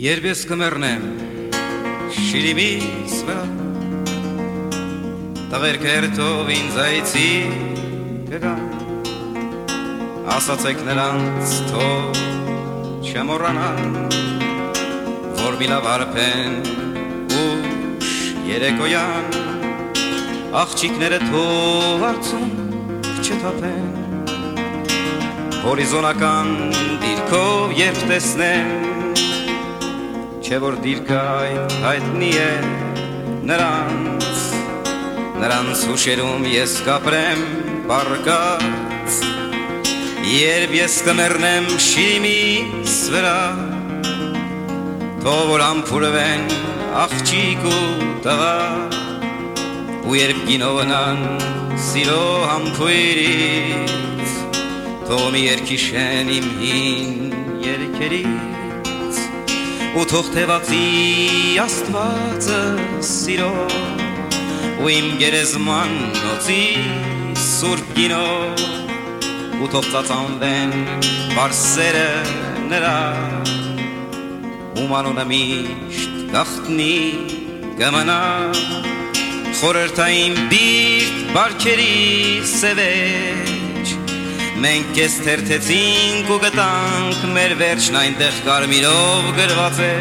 Երբ ես կմեռնեմ շիրիմիս վրա տղերք հերթով ինձ այցի կգան ասացեք նրանց թող չմոռանան որ մի լավ հարբեն ուշ երեկոյան աղջիկները թող արցունք չթափեն հորիզոնական դիրքով երբ տեսնեմ Չէ որ դիրքը հայտնի է նրանց հուշերում ես կապրեմ բարկած Երբ ես կմեռնեմ շիրիմիս վրա Թող որ համբուրվեն աղջիկ ու տղա Ու երբ գինովնան սիրո համբույրից Թող մի երգիշեն իմ հին երգերից ու թող թևածի աստվածը սիրո ու իմ գերեզման նոցի սուրբ գինո ու թող ծածանվեն բարսերը նրա ում անունը միշտ գախտնի կմնա խորհրդային բիրտ բարքերի սևեջ Մենք կես թերթեցինք ու գտանք մեր վերջն այնտեղ կարմիրով գրված է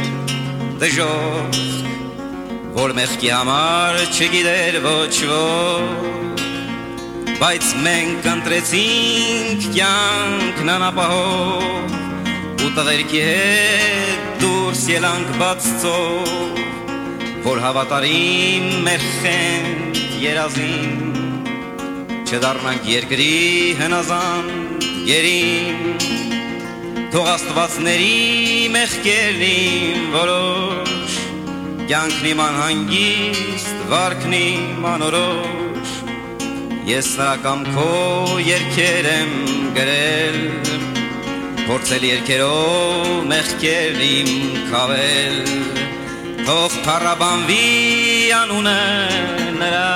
դժոխք, որ մեղքի համար չգիտեր ոչ ոք, բայց մենք ընտրեցինք կյանքն անապահով ու տղերքի հետ դուրս ելանք բաց ծով, որ հավատարիմ մեր խենթ երազին Չդառնանք երկրի հնազան գերին Թող աստվածների մեղքերն իմ որոշ Կյանքն իմ անհանգիստ, վարքն իմ անորոշ Ես նրա կամքով երգեր եմ գրել Փորձել երգերով մեղքերն իմ քավել Թող փառաբանվի անունը նրա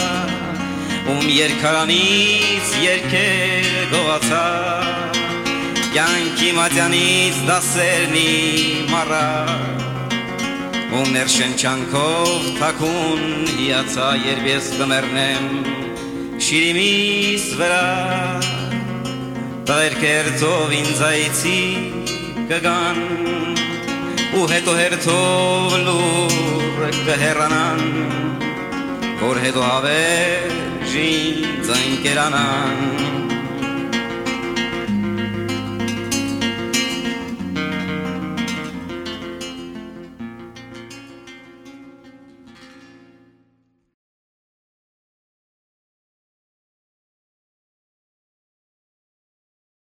Ում երկարանից երկեր գողացա Կյանքի մատյանից դասերն իմ առա Ում ներշնչանքով թաքուն հիացա Երբ ես կմեռնեմ շիրիմիս վրա Տղերք հերթով ինձ այցի կգան Ու հետո հերթով լուր կհեռանան Որ հետո հավեր Զինձ ընկերանան